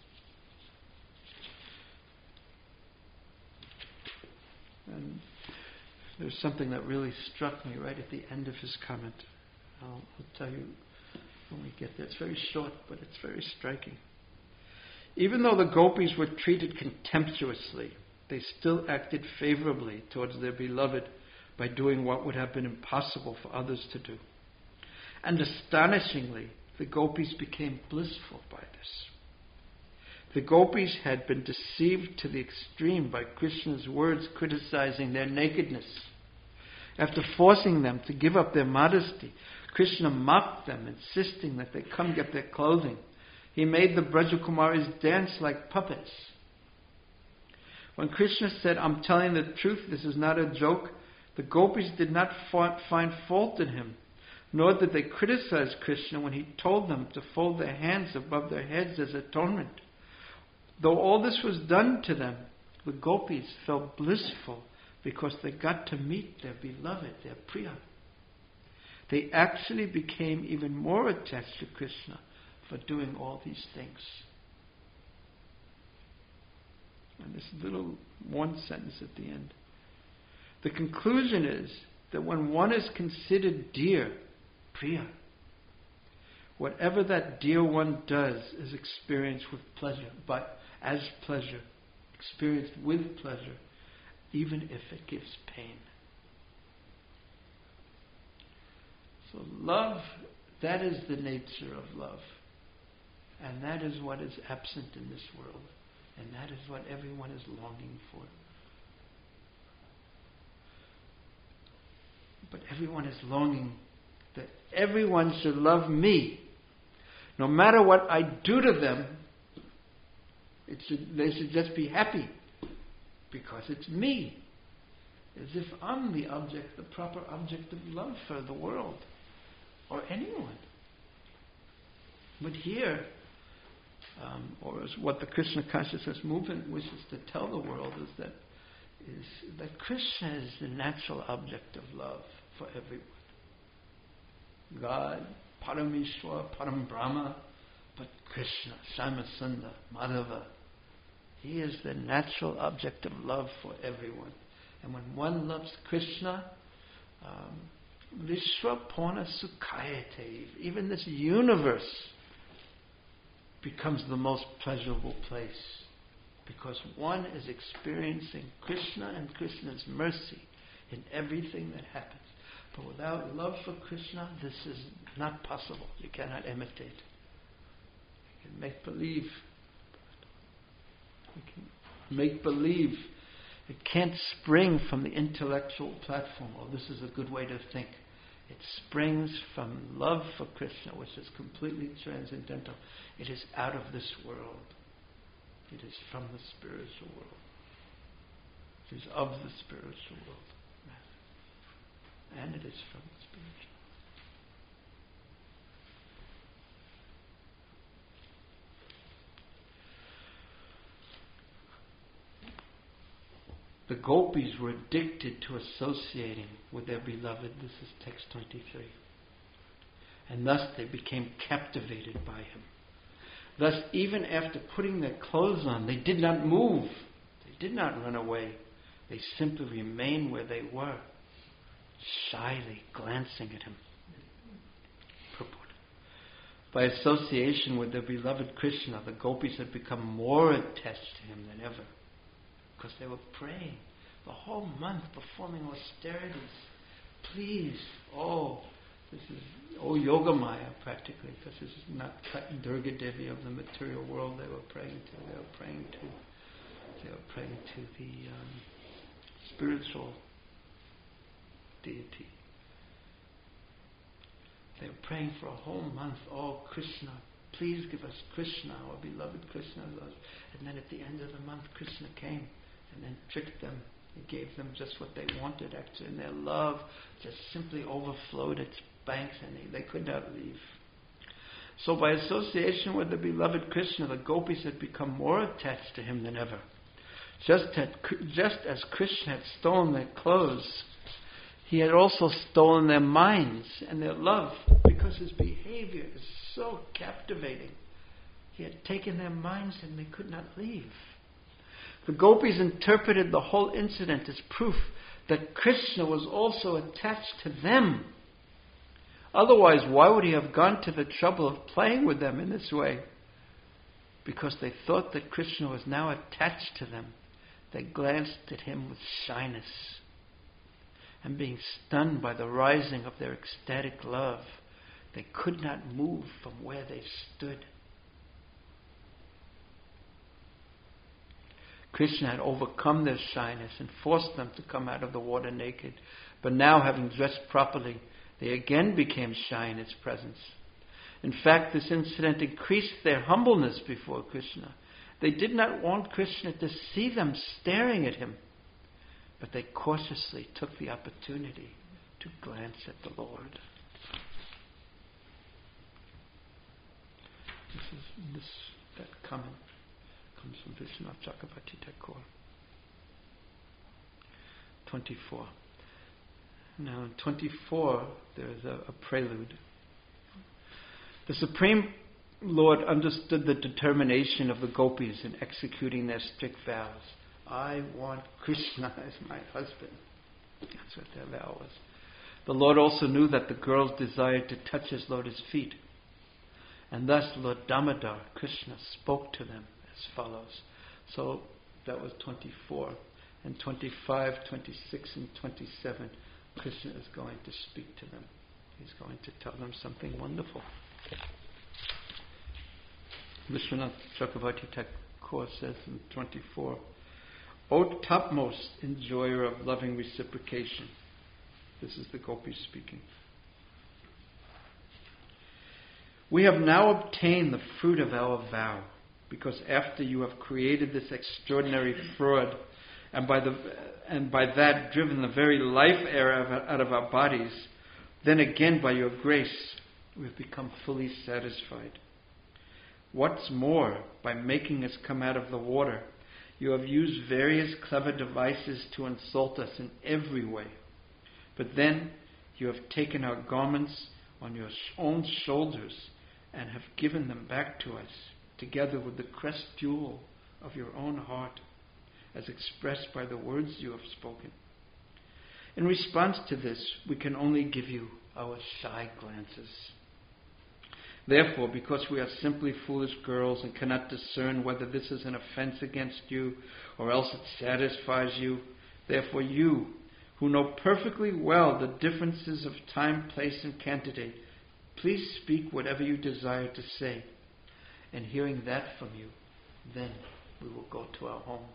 And there's something that really struck me right at the end of his comment. I'll, I'll tell you when we get there. It's very short, but it's very striking. Even though the gopis were treated contemptuously, they still acted favorably towards their beloved by doing what would have been impossible for others to do. And astonishingly, the gopis became blissful by this. The gopis had been deceived to the extreme by Krishna's words criticizing their nakedness. After forcing them to give up their modesty, Krishna mocked them, insisting that they come get their clothing. He made the Brajakumaris dance like puppets. When Krishna said, "I'm telling the truth, this is not a joke," the gopis did not find fault in him, nor did they criticize Krishna when he told them to fold their hands above their heads as atonement. Though all this was done to them, the gopis felt blissful because they got to meet their beloved, their Priya. They actually became even more attached to Krishna for doing all these things. And this little one sentence at the end. The conclusion is that when one is considered dear, Priya, whatever that dear one does is experienced with pleasure, but as pleasure, experienced with pleasure, even if it gives pain. So love, that is the nature of love. And that is what is absent in this world. And that is what everyone is longing for. But everyone is longing that everyone should love me. No matter what I do to them, it should, they should just be happy. Because it's me. As if I'm the object, the proper object of love for the world. Or anyone. But here, um, or as what the Krishna consciousness movement wishes to tell the world, is that is that Krishna is the natural object of love for everyone. God, Parameshwar, Param Brahma, but Krishna, Shyamasundar, Madhava, he is the natural object of love for everyone. And when one loves Krishna, um, Vishwa Purna Sukhayate, even this universe becomes the most pleasurable place. Because one is experiencing Krishna and Krishna's mercy in everything that happens. But without love for Krishna, this is not possible. You cannot imitate. You can make believe. We can make believe. It can't spring from the intellectual platform. Oh, this is a good way to think. It springs from love for Krishna, which is completely transcendental. It is out of this world. It is from the spiritual world. It is of the spiritual world. And it is from the spiritual. The gopis were addicted to associating with their beloved. This is text twenty-three. And thus they became captivated by him. Thus, even after putting their clothes on, they did not move. They did not run away. They simply remained where they were, shyly glancing at him. Purport. By association with their beloved Krishna, the gopis had become more attached to him than ever. Because they were praying the whole month, performing austerities. Please, oh, this is, oh, Yogamaya practically, because this is not Durga Devi of the material world they were praying to. They were praying to, they were praying to the um, spiritual deity. They were praying for a whole month. Oh, Krishna, please give us Krishna, our beloved Krishna. And then at the end of the month, Krishna came and then tricked them. He gave them just what they wanted, actually. And their love just simply overflowed its banks, and they, they could not leave. So by association with the beloved Krishna, the gopis had become more attached to him than ever. Just, had, just as Krishna had stolen their clothes, he had also stolen their minds and their love, because his behavior is so captivating. He had taken their minds and they could not leave. The gopis interpreted the whole incident as proof that Krishna was also attached to them. Otherwise, why would he have gone to the trouble of playing with them in this way? Because they thought that Krishna was now attached to them, they glanced at him with shyness. And being stunned by the rising of their ecstatic love, they could not move from where they stood. Krishna had overcome their shyness and forced them to come out of the water naked. But now, having dressed properly, they again became shy in his presence. In fact, this incident increased their humbleness before Krishna. They did not want Krishna to see them staring at him, but they cautiously took the opportunity to glance at the Lord. This is this that comment comes from Vishwanath Chakravarti Thakur. twenty-four. Now in twenty-four there is a, a prelude. The Supreme Lord understood the determination of the gopis in executing their strict vows. I want Krishna as my husband. That's what their vow was. The Lord also knew that the girls desired to touch his lotus feet. And thus Lord Damodar, Krishna, spoke to them as follows. So that was twenty-four. And twenty-five, twenty-six, and twenty-seven, Krishna is going to speak to them. He's going to tell them something wonderful. Vishwanath Chakravarti Thakur says in twenty-four, O topmost enjoyer of loving reciprocation. This is the gopis speaking. We have now obtained the fruit of our vow, because after you have created this extraordinary fraud, and by the and by that driven the very life air out of our bodies, then again by your grace we have become fully satisfied. What's more, by making us come out of the water, you have used various clever devices to insult us in every way. But then you have taken our garments on your own shoulders and have given them back to us, together with the crest jewel of your own heart, as expressed by the words you have spoken. In response to this, we can only give you our shy glances. Therefore, because we are simply foolish girls and cannot discern whether this is an offense against you or else it satisfies you, therefore you, who know perfectly well the differences of time, place, and candidate, please speak whatever you desire to say. And hearing that from you, then we will go to our homes.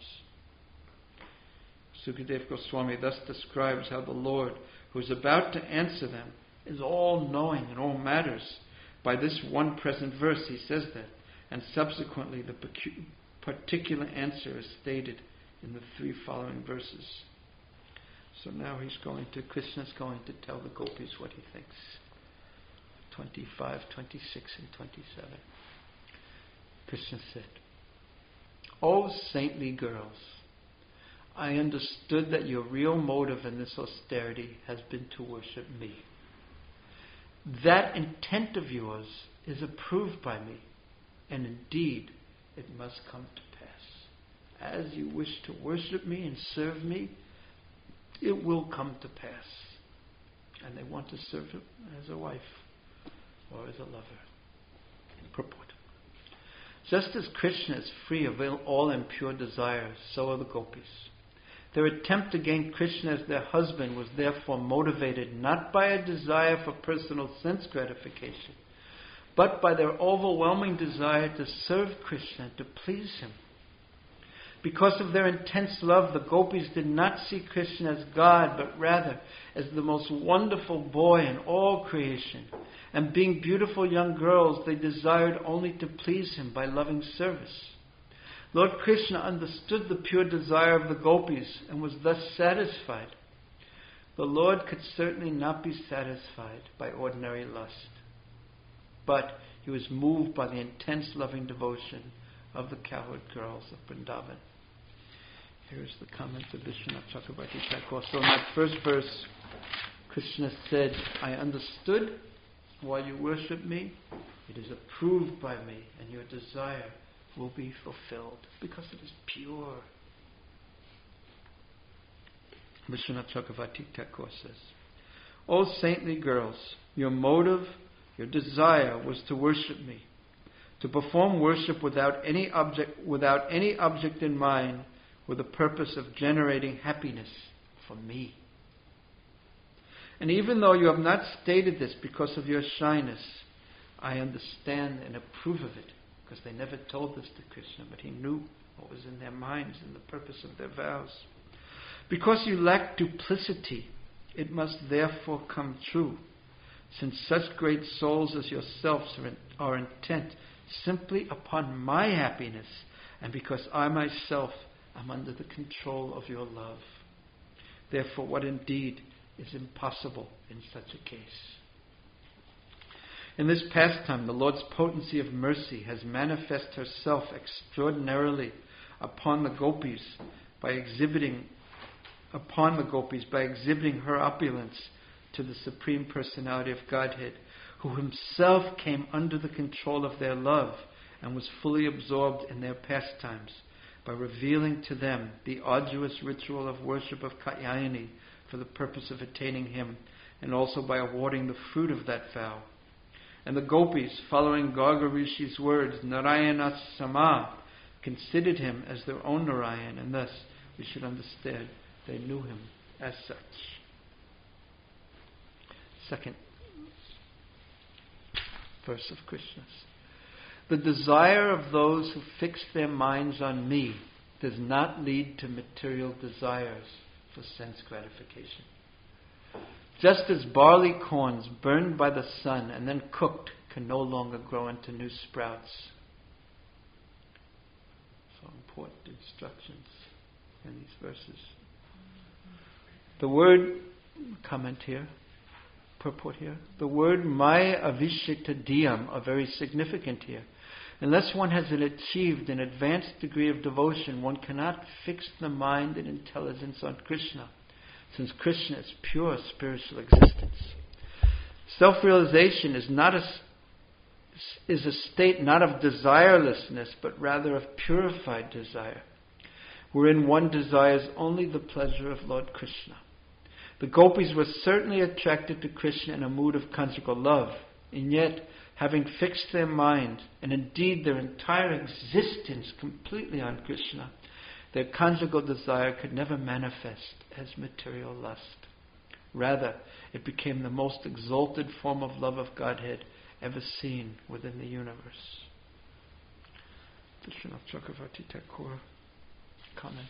Sukadeva Goswami thus describes how the Lord, who is about to answer them, is all-knowing in all matters. By this one present verse he says that, and subsequently the pecu- particular answer is stated in the three following verses. So now he's going to, Krishna's going to tell the gopis what he thinks. twenty-five, twenty-six and twenty-seven. Krishna said, "O saintly girls, I understood that your real motive in this austerity has been to worship me. That intent of yours is approved by me, and indeed it must come to pass. As you wish to worship me and serve me, it will come to pass." And they want to serve him as a wife or as a lover. Purport. Just as Krishna is free of all impure desires, so are the gopis. Their attempt to gain Krishna as their husband was therefore motivated not by a desire for personal sense gratification, but by their overwhelming desire to serve Krishna, to please him. Because of their intense love, the gopis did not see Krishna as God, but rather as the most wonderful boy in all creation. And being beautiful young girls, they desired only to please him by loving service. Lord Krishna understood the pure desire of the gopis and was thus satisfied. The Lord could certainly not be satisfied by ordinary lust, but he was moved by the intense loving devotion of the cowherd girls of Vrindavan. Here's the comment of Vishwanath Chakravarti Thakur. So in that first verse, Krishna said, "I understood why you worship me. It is approved by me, and your desire will be fulfilled because it is pure." Vishwanath Chakravarti Thakur says, "O saintly girls, your motive, your desire was to worship me, to perform worship without any object, without any object in mind, with the purpose of generating happiness for me. And even though you have not stated this because of your shyness, I understand and approve of it, because they never told this to Krishna, but he knew what was in their minds and the purpose of their vows. Because you lack duplicity, it must therefore come true, since such great souls as yourselves are, in, are intent simply upon my happiness, and because I myself am under the control of your love. Therefore, what indeed is impossible in such a case?" In this pastime, the Lord's potency of mercy has manifested herself extraordinarily upon the gopis by exhibiting upon the gopis by exhibiting her opulence to the Supreme Personality of Godhead, who himself came under the control of their love and was fully absorbed in their pastimes, by revealing to them the arduous ritual of worship of Katyayani for the purpose of attaining him, and also by awarding the fruit of that vow. And the gopis, following Garga Rishi's words, Narayana Sama, considered him as their own Narayan, and thus we should understand they knew him as such. Second verse of Krishna's. The desire of those who fix their minds on me does not lead to material desires for sense gratification. Just as barley corns burned by the sun and then cooked can no longer grow into new sprouts. So important instructions in these verses. The word, comment here, purport here, the word Maya Avishita Diyam are very significant here. Unless one has achieved an advanced degree of devotion, one cannot fix the mind and intelligence on Krishna, since Krishna is pure spiritual existence. Self-realization is not a, is a state not of desirelessness, but rather of purified desire, wherein one desires only the pleasure of Lord Krishna. The gopis were certainly attracted to Krishna in a mood of conjugal love, and yet, having fixed their mind, and indeed their entire existence completely on Krishna, their conjugal desire could never manifest as material lust. Rather, it became the most exalted form of love of Godhead ever seen within the universe. Vishwanath Chakravarti Thakur comments.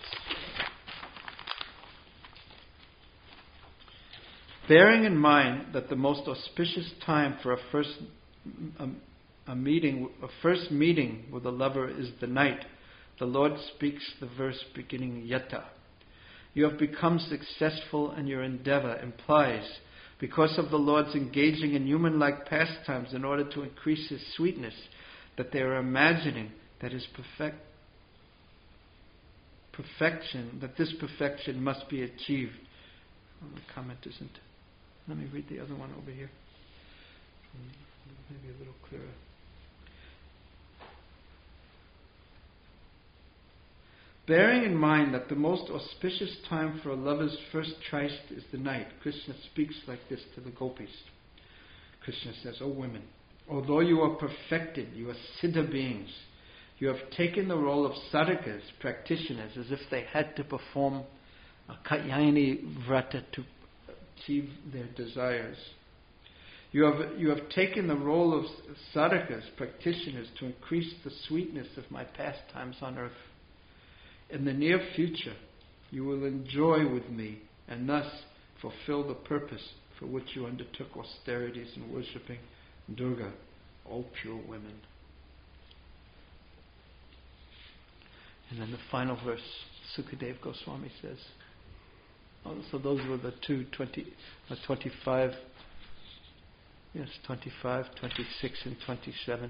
Bearing in mind that the most auspicious time for a first a, a meeting, a first meeting with a lover is the night, the Lord speaks the verse beginning Yata. You have become successful and your endeavor implies, because of the Lord's engaging in human-like pastimes in order to increase His sweetness, that they are imagining that His perfect, perfection, that this perfection must be achieved. Well, the comment isn't. Let me read the other one over here. Maybe a little clearer. Bearing in mind that the most auspicious time for a lover's first tryst is the night, Krishna speaks like this to the gopis. Krishna says, O women, although you are perfected, you are siddha beings, you have taken the role of sadhakas, practitioners, as if they had to perform a katyayani vrata to achieve their desires. You have, you have taken the role of sadhakas, practitioners, to increase the sweetness of my pastimes on earth. In the near future, you will enjoy with me and thus fulfill the purpose for which you undertook austerities in worshipping Durga, O pure women. And then the final verse, Sukadeva Goswami says, oh, so those were the two, twenty, uh, twenty-five, yes, twenty-five, twenty-six and twenty-seven.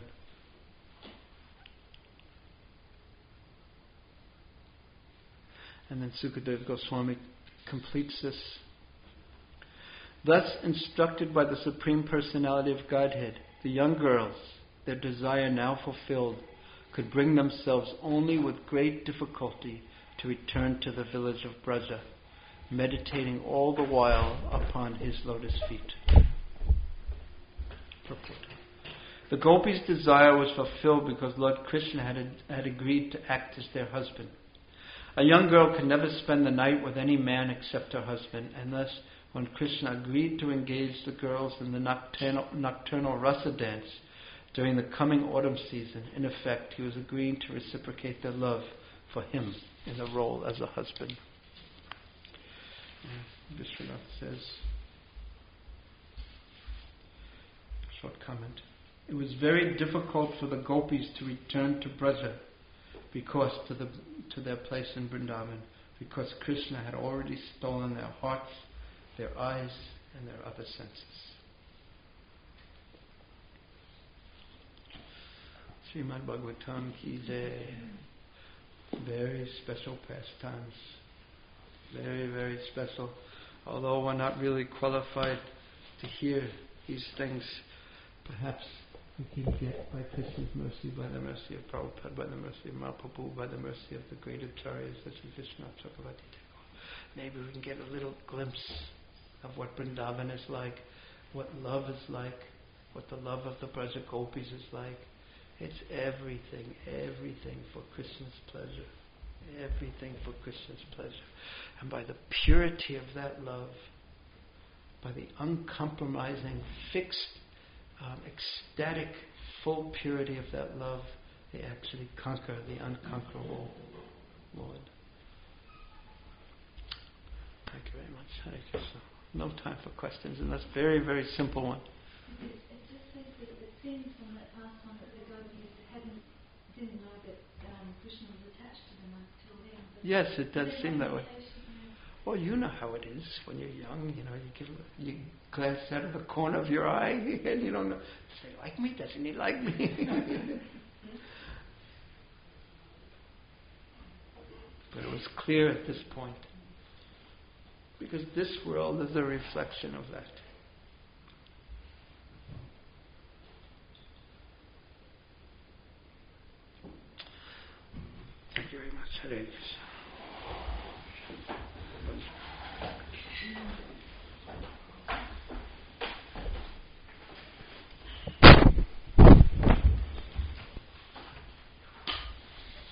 And then Sukadeva Goswami completes this. Thus, instructed by the Supreme Personality of Godhead, the young girls, their desire now fulfilled, could bring themselves only with great difficulty to return to the village of Braja, meditating all the while upon His lotus feet. Purport. The gopis' desire was fulfilled because Lord Krishna had, had agreed to act as their husband. A young girl can never spend the night with any man except her husband, and thus when Krishna agreed to engage the girls in the nocturnal, nocturnal rasa dance during the coming autumn season, in effect he was agreeing to reciprocate their love for him in the role as a husband. And Vishwanath says, short comment, it was very difficult for the gopis to return to Braja, because to the to their place in Vrindavan, because Krishna had already stolen their hearts, their eyes, and their other senses. Srimad Bhagavatam ki jai. Very special pastimes. Very, very special. Although we're not really qualified to hear these things, perhaps we can get by Krishna's mercy, by the mercy of Prabhupada, by the mercy of Mahaprabhu, by the mercy of the great acharyas such as Vishwanath Chakravarti Thakur. Maybe we can get a little glimpse of what Vrindavan is like, what love is like, what the love of the Braja Gopis is like. It's everything, everything for Krishna's pleasure. Everything for Krishna's pleasure. And by the purity of that love, by the uncompromising, fixed, Um, ecstatic, full purity of that love, they actually conquer the unconquerable Lord. Thank you very much. Hare Krishna. No time for questions, and that's a very, very simple one. It, it just says that it seems from that last one that the gopis hadn't, didn't know that um, Krishna was attached to them until then. But yes, it does seem that way. Well, you know how it is when you're young. You know, you give you glance out of the corner of your eye, and you don't know. Does he like me? Doesn't he like me? But it was clear at this point, because this world is a reflection of that. Thank you very much. Hare Krishna.